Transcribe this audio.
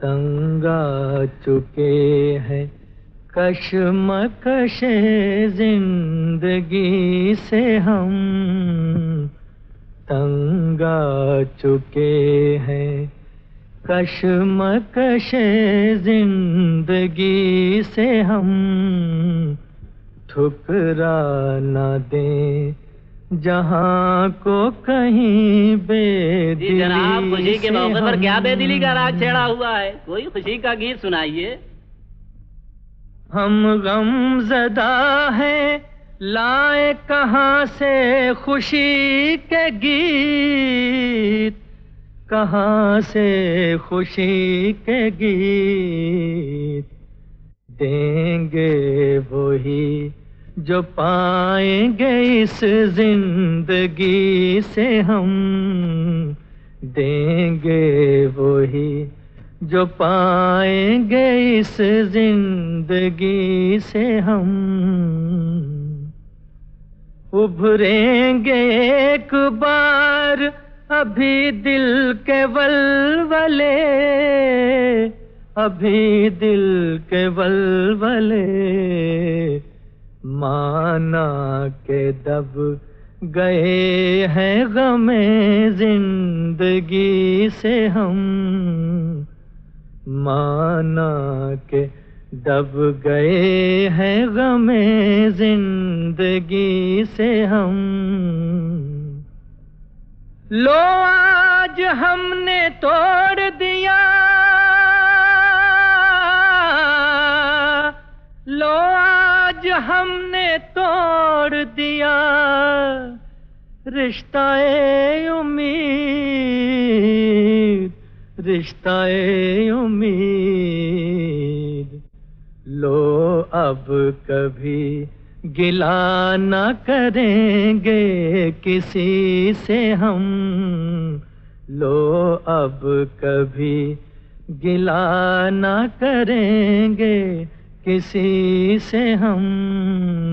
तंग आ चुके हैं कशमकशे जिंदगी से हम, तंग आ चुके हैं कशमकशे जिंदगी से हम। ठुकरा न दें जहां को कहीं बेदिली। जनाब, खुशी के मौके पर क्या बेदिली का राग छेड़ा हुआ है? कोई खुशी का गीत सुनाइए। हम गमज़दा हैं, लाए कहां से खुशी के गीत, कहां से खुशी के गीत। देंगे वही जो पाएंगे इस जिंदगी से हम, देंगे वही जो पाएंगे इस जिंदगी से हम। उभरेंगे एक बार अभी दिल के वलवले, अभी दिल के वलवले। माना के दब गए हैं गमे जिंदगी से हम, माना के दब गए हैं गमे जिंदगी से हम। लो आज हमने तोड़ दिया, लो आज हमने तोड़ दिया रिश्ता-ए उम्मीद, रिश्ता-ए उम्मीद। लो अब कभी गिला न करेंगे किसी से हम, लो अब कभी गिला न करेंगे किसी से हम।